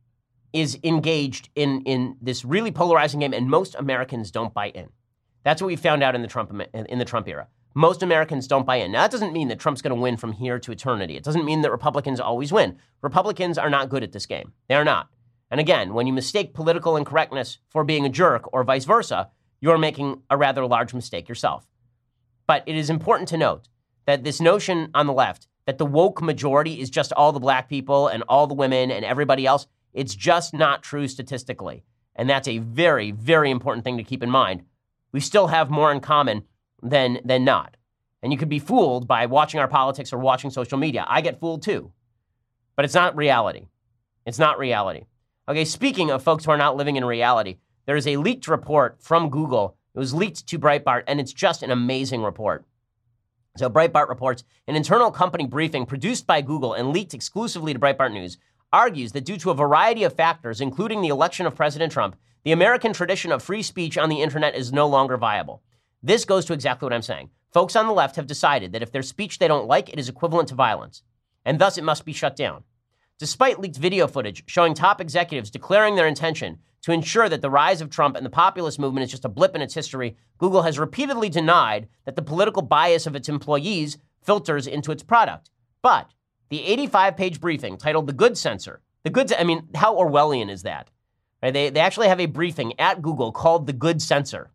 is engaged in, in this really polarizing game, and most Americans don't buy in. That's what we found out in the Trump in the Trump era. Most Americans don't buy in. Now, that doesn't mean that Trump's going to win from here to eternity. It doesn't mean that Republicans always win. Republicans are not good at this game. They are not. And again, when you mistake political incorrectness for being a jerk or vice versa, you're making a rather large mistake yourself. But it is important to note that this notion on the left that the woke majority is just all the black people and all the women and everybody else, it's just not true statistically. And that's a very, very important thing to keep in mind. We still have more in common than, than not. And you could be fooled by watching our politics or watching social media. I get fooled too. But it's not reality. It's not reality. Okay, speaking of folks who are not living in reality, there is a leaked report from Google. It was leaked to Breitbart, and it's just an amazing report. So Breitbart reports, an internal company briefing produced by Google and leaked exclusively to Breitbart News argues that due to a variety of factors, including the election of President Trump, the American tradition of free speech on the internet is no longer viable. This goes to exactly what I'm saying. Folks on the left have decided that if there's speech they don't like, it is equivalent to violence, and thus it must be shut down. Despite leaked video footage showing top executives declaring their intention to ensure that the rise of Trump and the populist movement is just a blip in its history, Google has repeatedly denied that the political bias of its employees filters into its product. But the eighty-five page briefing titled The Good Censor, the good, I mean, how Orwellian is that? Right? They, they actually have a briefing at Google called The Good Censor.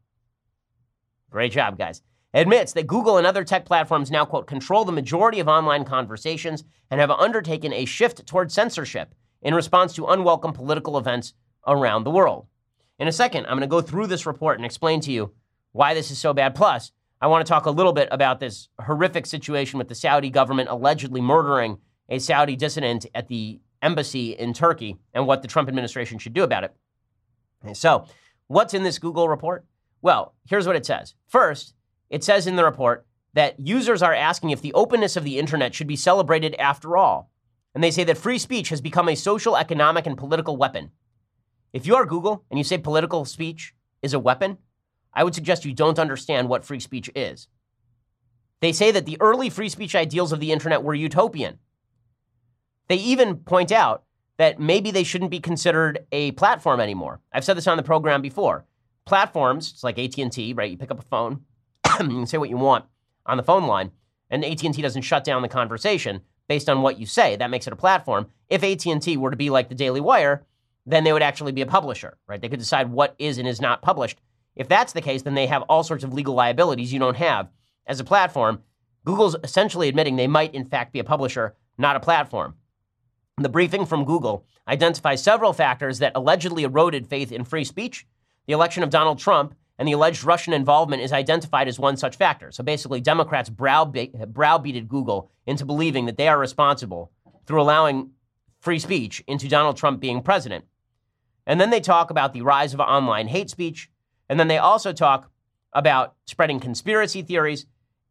Great job, guys. Admits that Google and other tech platforms now, quote, control the majority of online conversations and have undertaken a shift toward censorship in response to unwelcome political events around the world. In a second, I'm going to go through this report and explain to you why this is so bad. Plus, I want to talk a little bit about this horrific situation with the Saudi government allegedly murdering a Saudi dissident at the embassy in Turkey and what the Trump administration should do about it. Okay, so, what's in this Google report? Well, here's what it says. First, it says in the report that users are asking if the openness of the internet should be celebrated after all. And they say that free speech has become a social, economic, and political weapon. If you are Google and you say political speech is a weapon, I would suggest you don't understand what free speech is. They say that the early free speech ideals of the internet were utopian. They even point out that maybe they shouldn't be considered a platform anymore. I've said this on the program before. Platforms, it's like A T and T, right? You pick up a phone, you can say what you want on the phone line, and A T and T doesn't shut down the conversation based on what you say. That makes it a platform. If A T and T were to be like the Daily Wire, then they would actually be a publisher, right? They could decide what is and is not published. If that's the case, then they have all sorts of legal liabilities you don't have as a platform. Google's essentially admitting they might, in fact, be a publisher, not a platform. The briefing from Google identifies several factors that allegedly eroded faith in free speech. The election of Donald Trump and the alleged Russian involvement is identified as one such factor. So basically, Democrats browbe- browbeated Google into believing that they are responsible through allowing free speech into Donald Trump being president. And then they talk about the rise of online hate speech. And then they also talk about spreading conspiracy theories.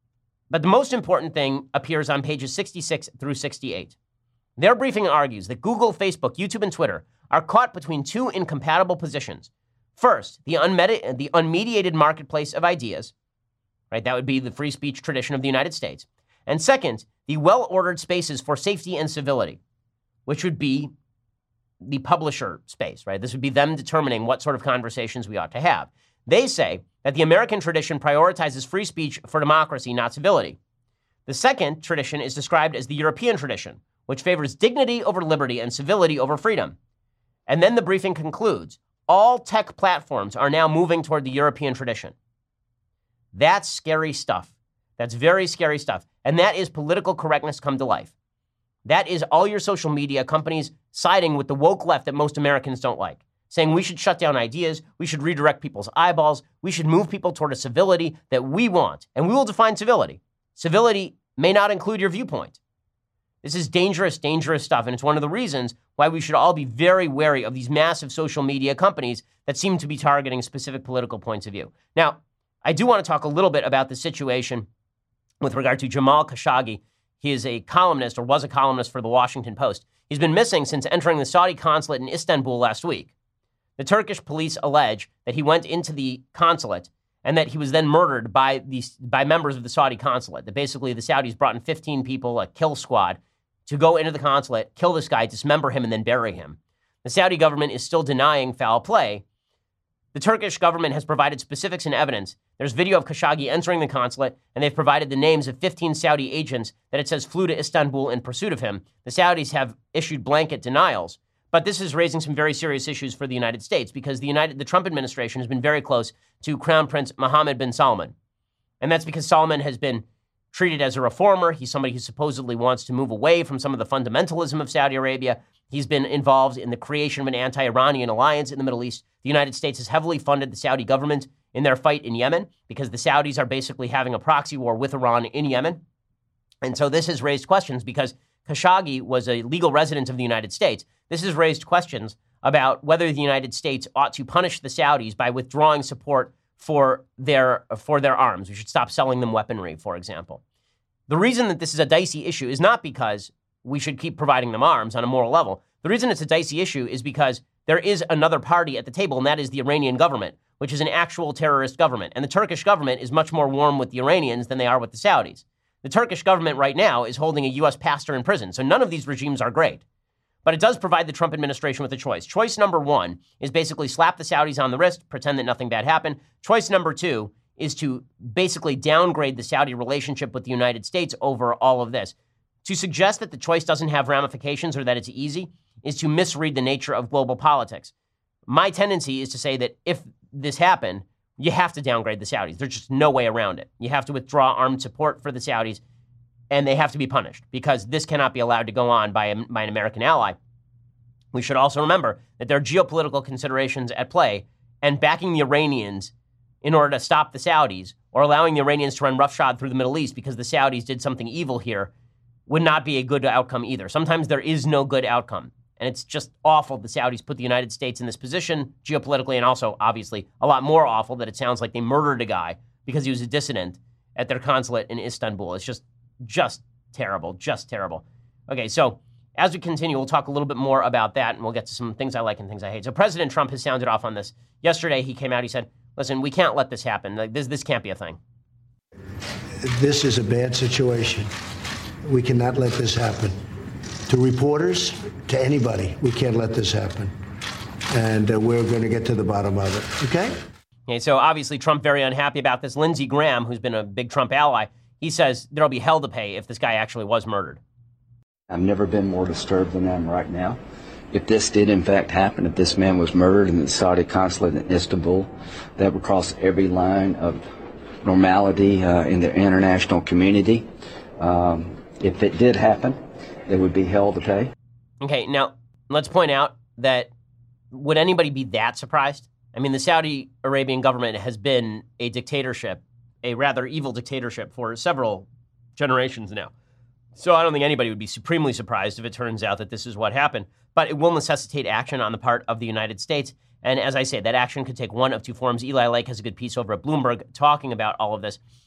But the most important thing appears on pages sixty-six through sixty-eight. Their briefing argues that Google, Facebook, YouTube, and Twitter are caught between two incompatible positions. First, the, unmedi- the unmediated marketplace of ideas, right? That would be the free speech tradition of the United States. And second, the well-ordered spaces for safety and civility, which would be the publisher space, right? This would be them determining what sort of conversations we ought to have. They say that the American tradition prioritizes free speech for democracy, not civility. The second tradition is described as the European tradition, which favors dignity over liberty and civility over freedom. And then the briefing concludes, all tech platforms are now moving toward the European tradition. That's scary stuff. That's very scary stuff. And that is political correctness come to life. That is all your social media companies siding with the woke left that most Americans don't like, saying we should shut down ideas, we should redirect people's eyeballs, we should move people toward a civility that we want, and we will define civility. Civility may not include your viewpoint. This is dangerous, dangerous stuff, and it's one of the reasons why we should all be very wary of these massive social media companies that seem to be targeting specific political points of view. Now, I do want to talk a little bit about the situation with regard to Jamal Khashoggi. He is a columnist, or was a columnist for the Washington Post. He's been missing since entering the Saudi consulate in Istanbul last week. The Turkish police allege that he went into the consulate and that he was then murdered by the, by members of the Saudi consulate. That basically the Saudis brought in fifteen people, a kill squad, to go into the consulate, kill this guy, dismember him, and then bury him. The Saudi government is still denying foul play. The Turkish government has provided specifics and evidence. There's video of Khashoggi entering the consulate, and they've provided the names of fifteen Saudi agents that it says flew to Istanbul in pursuit of him. The Saudis have issued blanket denials, but this is raising some very serious issues for the United States because the United, the Trump administration has been very close to Crown Prince Mohammed bin Salman. And that's because Salman has been treated as a reformer. He's somebody who supposedly wants to move away from some of the fundamentalism of Saudi Arabia. He's been involved in the creation of an anti-Iranian alliance in the Middle East. The United States has heavily funded the Saudi government in their fight in Yemen because the Saudis are basically having a proxy war with Iran in Yemen. And so this has raised questions because Khashoggi was a legal resident of the United States. This has raised questions about whether the United States ought to punish the Saudis by withdrawing support for their, for their arms. We should stop selling them weaponry, for example. The reason that this is a dicey issue is not because we should keep providing them arms on a moral level. The reason it's a dicey issue is because there is another party at the table, and that is the Iranian government, which is an actual terrorist government. And the Turkish government is much more warm with the Iranians than they are with the Saudis. The Turkish government right now is holding a U S pastor in prison, so none of these regimes are great. But it does provide the Trump administration with a choice. Choice number one is basically slap the Saudis on the wrist, pretend that nothing bad happened. Choice number two is to basically downgrade the Saudi relationship with the United States over all of this. To suggest that the choice doesn't have ramifications or that it's easy is to misread the nature of global politics. My tendency is to say that if this happened, you have to downgrade the Saudis. There's just no way around it. You have to withdraw armed support for the Saudis, and they have to be punished because this cannot be allowed to go on by, a, by an American ally. We should also remember that there are geopolitical considerations at play, and backing the Iranians in order to stop the Saudis or allowing the Iranians to run roughshod through the Middle East because the Saudis did something evil here would not be a good outcome either. Sometimes there is no good outcome. And it's just awful the Saudis put the United States in this position geopolitically, and also, obviously, a lot more awful that it sounds like they murdered a guy because he was a dissident at their consulate in Istanbul. It's just, just terrible, just terrible. Okay, so as we continue, we'll talk a little bit more about that, and we'll get to some things I like and things I hate. So President Trump has sounded off on this. Yesterday, he came out, he said, listen, we can't let this happen. Like, this, this can't be a thing. This is a bad situation. We cannot let this happen. To reporters, to anybody, we can't let this happen. And uh, we're going to get to the bottom of it, okay? Okay, so obviously Trump very unhappy about this. Lindsey Graham, who's been a big Trump ally, he says there'll be hell to pay if this guy actually was murdered. I've never been more disturbed than I am right now. If this did in fact happen, if this man was murdered in the Saudi consulate in Istanbul, that would cross every line of normality uh, in the international community. Um, if it did happen, there would be hell to pay. Okay, now let's point out that would anybody be that surprised? I mean, the Saudi Arabian government has been a dictatorship, a rather evil dictatorship for several generations now. So I don't think anybody would be supremely surprised if it turns out that this is what happened. But it will necessitate action on the part of the United States. And as I say, that action could take one of two forms. Eli Lake has a good piece over at Bloomberg talking about all of this.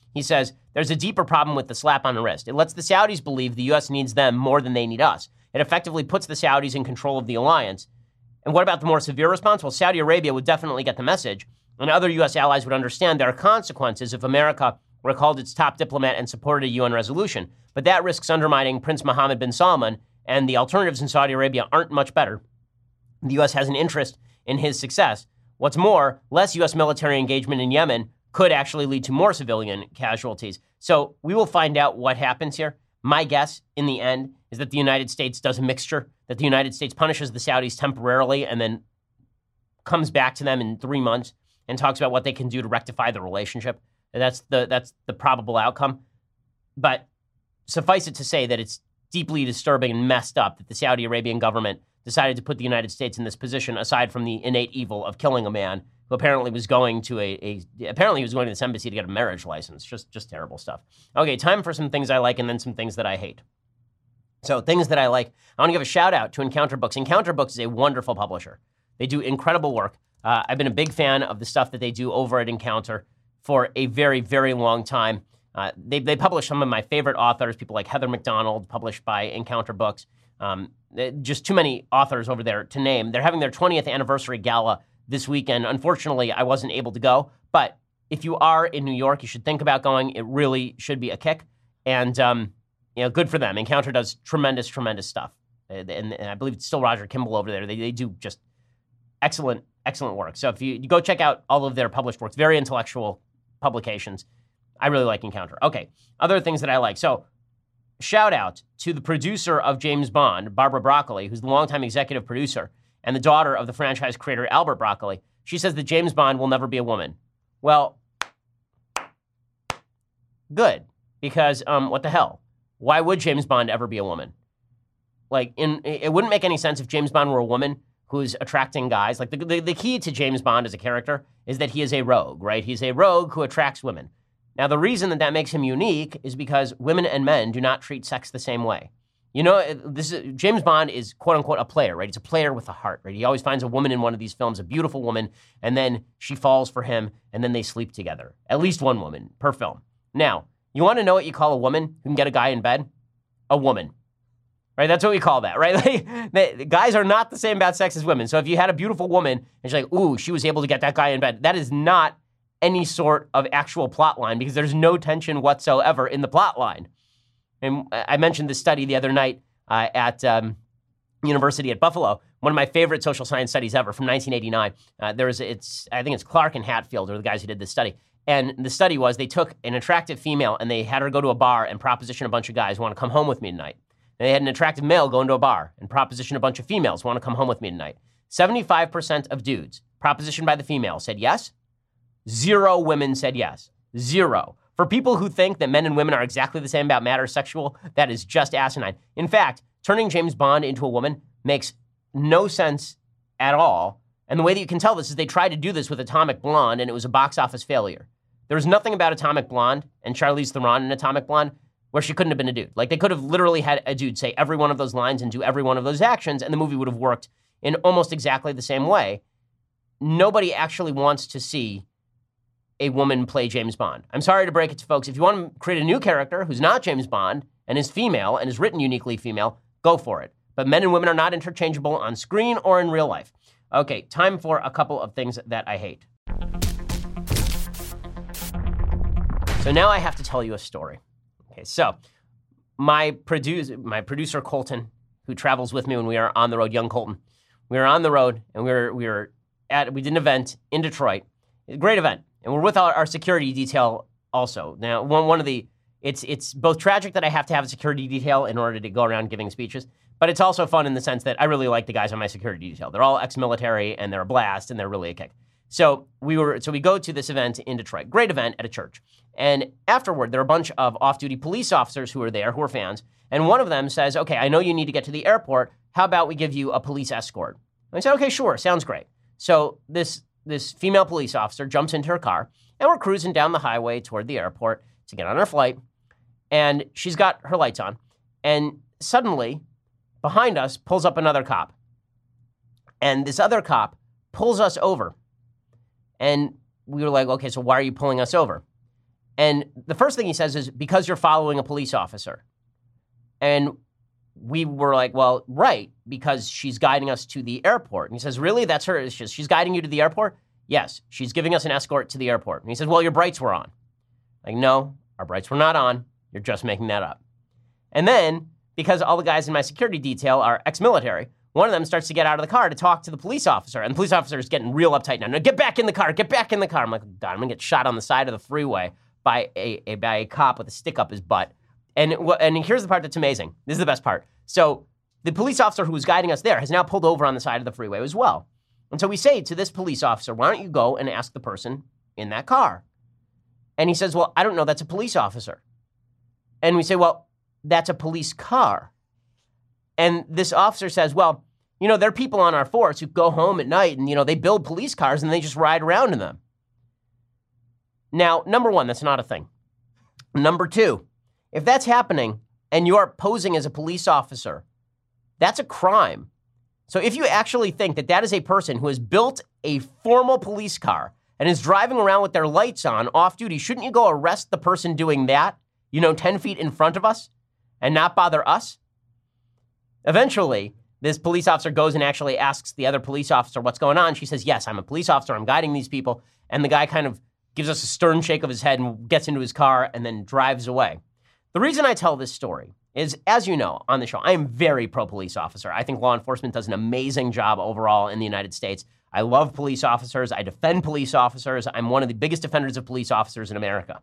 He says, there's a deeper problem with the slap on the wrist. It lets the Saudis believe the U S needs them more than they need us. It effectively puts the Saudis in control of the alliance. And what about the more severe response? Well, Saudi Arabia would definitely get the message, and other U S allies would understand there are consequences if America recalled its top diplomat and supported a U N resolution. But that risks undermining Prince Mohammed bin Salman, and the alternatives in Saudi Arabia aren't much better. The U S has an interest in his success. What's more, less U S military engagement in Yemen could actually lead to more civilian casualties. So we will find out what happens here. My guess, in the end, is that the United States does a mixture, that the United States punishes the Saudis temporarily and then comes back to them in three months and talks about what they can do to rectify the relationship. That's the that's the probable outcome. But suffice it to say that it's deeply disturbing and messed up that the Saudi Arabian government decided to put the United States in this position, aside from the innate evil of killing a man who apparently was going to a, a apparently he was going to this embassy to get a marriage license. Just just terrible stuff. Okay, time for some things I like and then some things that I hate. So things that I like, I want to give a shout out to Encounter Books. Encounter Books is a wonderful publisher. They do incredible work. Uh, I've been a big fan of the stuff that they do over at Encounter for a very, very long time. Uh, they, they publish some of my favorite authors, people like Heather McDonald, published by Encounter Books. Um, just too many authors over there to name. They're having their twentieth anniversary gala this weekend. Unfortunately, I wasn't able to go, but if you are in New York, you should think about going. It really should be a kick, and um, you know, good for them. Encounter does tremendous, tremendous stuff, and, and I believe it's still Roger Kimball over there. They, they do just excellent, excellent work. So if you, you go check out all of their published works, very intellectual publications. I really like Encounter. Okay, other things that I like. So shout out to the producer of James Bond, Barbara Broccoli, who's the longtime executive producer and the daughter of the franchise creator, Albert Broccoli. She says that James Bond will never be a woman. Well, good, because um, what the hell? Why would James Bond ever be a woman? Like, in, it wouldn't make any sense if James Bond were a woman who's attracting guys. Like, the, the, the key to James Bond as a character is that he is a rogue, right? He's a rogue who attracts women. Now, the reason that that makes him unique is because women and men do not treat sex the same way. You know, this is, James Bond is, quote unquote, a player, right? He's a player with a heart, right? He always finds a woman in one of these films, a beautiful woman, and then she falls for him, and then they sleep together. At least one woman per film. Now, you want to know what you call a woman who can get a guy in bed? A woman. Right? That's what we call that, right? Like, the, guys are not the same about sex as women. So if you had a beautiful woman, and she's like, ooh, she was able to get that guy in bed, that is not any sort of actual plot line, because there's no tension whatsoever in the plot line. And I mentioned this study the other night uh, at um, University at Buffalo, one of my favorite social science studies ever from nineteen eighty-nine. Uh, there was, it's, I think it's Clark and Hatfield are the guys who did this study. And the study was they took an attractive female and they had her go to a bar and proposition a bunch of guys who want to come home with me tonight. And they had an attractive male go into a bar and proposition a bunch of females who want to come home with me tonight. seventy-five percent of dudes propositioned by the female said yes. Zero women said yes. Zero. For people who think that men and women are exactly the same about matters sexual, that is just asinine. In fact, turning James Bond into a woman makes no sense at all. And the way that you can tell this is they tried to do this with Atomic Blonde, and it was a box office failure. There was nothing about Atomic Blonde and Charlize Theron in Atomic Blonde where she couldn't have been a dude. Like, they could have literally had a dude say every one of those lines and do every one of those actions, and the movie would have worked in almost exactly the same way. Nobody actually wants to see a woman play James Bond. I'm sorry to break it to folks. If you want to create a new character who's not James Bond and is female and is written uniquely female, go for it. But men and women are not interchangeable on screen or in real life. Okay, time for a couple of things that I hate. So now I have to tell you a story. Okay, so my producer, my producer Colton, who travels with me when we are on the road, young Colton, we were on the road and we were we were at we did an event in Detroit, a great event, and we're with our, our security detail also. Now, one one of the it's it's both tragic that I have to have a security detail in order to go around giving speeches, but it's also fun in the sense that I really like the guys on my security detail. They're all ex-military and they're a blast and they're really a kick. So we were so we go to this event in Detroit, great event at a church. And afterward, there are a bunch of off-duty police officers who are there, who are fans. And one of them says, okay, I know you need to get to the airport. How about we give you a police escort? And I said, okay, sure, sounds great. So this, this female police officer jumps into her car, and we're cruising down the highway toward the airport to get on our flight. And she's got her lights on. And suddenly, behind us, pulls up another cop. And this other cop pulls us over. And we were like, okay, so why are you pulling us over? And the first thing he says is, because you're following a police officer. And we were like, well, right, because she's guiding us to the airport. And he says, really? That's her? It's just, she's guiding you to the airport? Yes, she's giving us an escort to the airport. And he says, well, your brights were on. Like, no, our brights were not on. You're just making that up. And then, because all the guys in my security detail are ex-military, one of them starts to get out of the car to talk to the police officer. And the police officer is getting real uptight now. No, get back in the car. Get back in the car. I'm like, God, I'm going to get shot on the side of the freeway by a, a, by a cop with a stick up his butt. And, and here's the part that's amazing. This is the best part. So the police officer who was guiding us there has now pulled over on the side of the freeway as well. And so we say to this police officer, why don't you go and ask the person in that car? And he says, well, I don't know. That's a police officer. And we say, well, that's a police car. And this officer says, well, you know, there are people on our force who go home at night and, you know, they build police cars and they just ride around in them. Now, number one, that's not a thing. Number two, if that's happening and you're posing as a police officer, that's a crime. So if you actually think that that is a person who has built a formal police car and is driving around with their lights on off duty, shouldn't you go arrest the person doing that, you know, ten feet in front of us and not bother us? Eventually, this police officer goes and actually asks the other police officer what's going on. She says, yes, I'm a police officer. I'm guiding these people. And the guy kind of gives us a stern shake of his head and gets into his car and then drives away. The reason I tell this story is, as you know, on the show, I am very pro-police officer. I think law enforcement does an amazing job overall in the United States. I love police officers. I defend police officers. I'm one of the biggest defenders of police officers in America.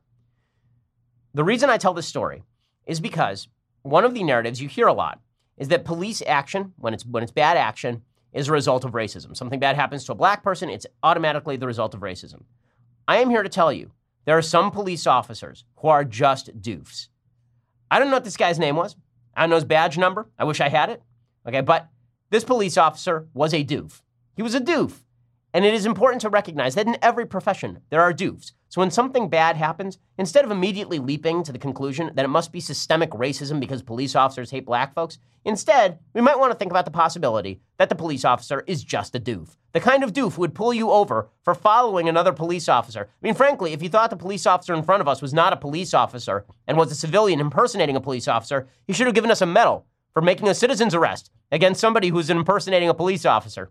The reason I tell this story is because one of the narratives you hear a lot is that police action, when it's when it's bad action, is a result of racism. Something bad happens to a black person, it's automatically the result of racism. I am here to tell you, there are some police officers who are just doofs. I don't know what this guy's name was. I don't know his badge number. I wish I had it. Okay, but this police officer was a doof. He was a doof. And it is important to recognize that in every profession, there are doofs. So when something bad happens, instead of immediately leaping to the conclusion that it must be systemic racism because police officers hate black folks, instead, we might want to think about the possibility that the police officer is just a doof. The kind of doof who would pull you over for following another police officer. I mean, frankly, if you thought the police officer in front of us was not a police officer and was a civilian impersonating a police officer, he should have given us a medal for making a citizen's arrest against somebody who's impersonating a police officer.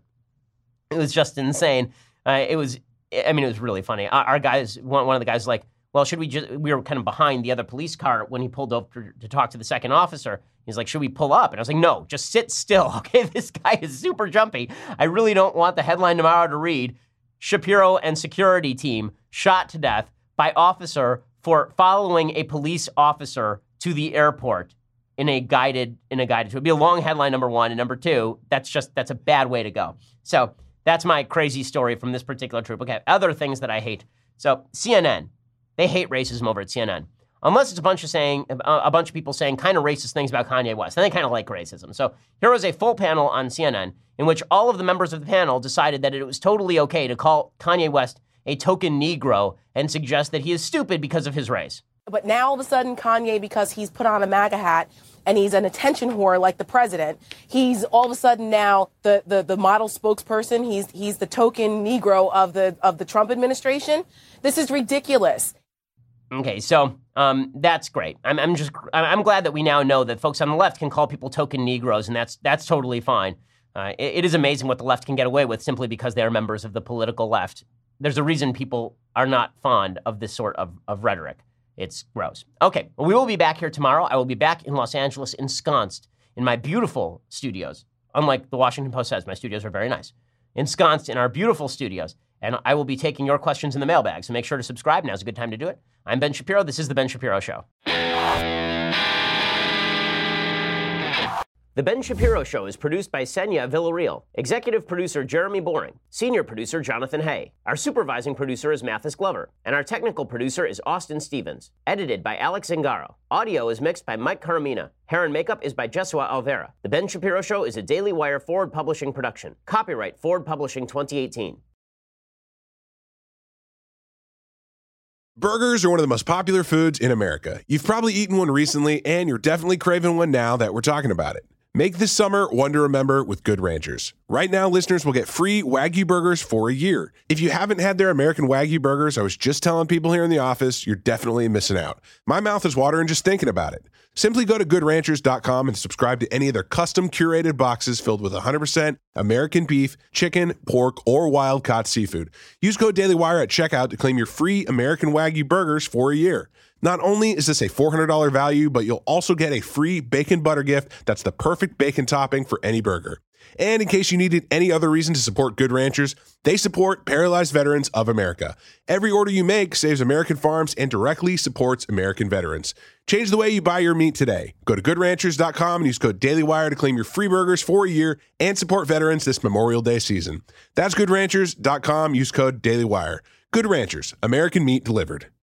It was just insane. Uh, it was, I mean, it was really funny. Our, our guys, one, one of the guys was like, well, should we just, we were kind of behind the other police car when he pulled over to talk to the second officer. He's like, should we pull up? And I was like, no, just sit still. Okay, this guy is super jumpy. I really don't want the headline tomorrow to read, Shapiro and security team shot to death by officer for following a police officer to the airport in a guided, in a guided, it would be a long headline, number one. And number two, that's just, that's a bad way to go. So that's my crazy story from this particular troop. Okay, other things that I hate. So C N N, they hate racism over at C N N. Unless it's a bunch of saying, a bunch of people saying kind of racist things about Kanye West. Then they kind of like racism. So here was a full panel on C N N in which all of the members of the panel decided that it was totally okay to call Kanye West a token Negro and suggest that he is stupid because of his race. But now all of a sudden Kanye, because he's put on a MAGA hat and he's an attention whore like the president, he's all of a sudden now the, the, the model spokesperson. He's he's the token Negro of the of the Trump administration. This is ridiculous. Okay, so um, that's great. I'm, I'm just I'm glad that we now know that folks on the left can call people token Negroes, and that's that's totally fine. Uh, it, it is amazing what the left can get away with simply because they are members of the political left. There's a reason people are not fond of this sort of, of rhetoric. It's gross. Okay, well, we will be back here tomorrow. I will be back in Los Angeles, ensconced in my beautiful studios. Unlike the Washington Post says, my studios are very nice. Ensconced in our beautiful studios. And I will be taking your questions in the mailbag, so make sure to subscribe. Now's a good time to do it. I'm Ben Shapiro. This is The Ben Shapiro Show. The Ben Shapiro Show is produced by Senya Villarreal, executive producer Jeremy Boring, senior producer Jonathan Hay. Our supervising producer is Mathis Glover, and our technical producer is Austin Stevens. Edited by Alex Zingaro. Audio is mixed by Mike Caramina. Hair and makeup is by Jesua Alvera. The Ben Shapiro Show is a Daily Wire Forward Publishing production. Copyright Forward Publishing twenty eighteen. Burgers are one of the most popular foods in America. You've probably eaten one recently, and you're definitely craving one now that we're talking about it. Make this summer one to remember with Good Ranchers. Right now, listeners will get free Wagyu burgers for a year. If you haven't had their American Wagyu burgers, I was just telling people here in the office, you're definitely missing out. My mouth is watering just thinking about it. Simply go to good ranchers dot com and subscribe to any of their custom curated boxes filled with one hundred percent American beef, chicken, pork, or wild-caught seafood. Use code DailyWire at checkout to claim your free American Wagyu burgers for a year. Not only is this a four hundred dollars value, but you'll also get a free bacon butter gift that's the perfect bacon topping for any burger. And in case you needed any other reason to support Good Ranchers, they support Paralyzed Veterans of America. Every order you make saves American farms and directly supports American veterans. Change the way you buy your meat today. Go to good ranchers dot com and use code DailyWire to claim your free burgers for a year and support veterans this Memorial Day season. That's good ranchers dot com. Use code DailyWire. Good Ranchers, American meat delivered.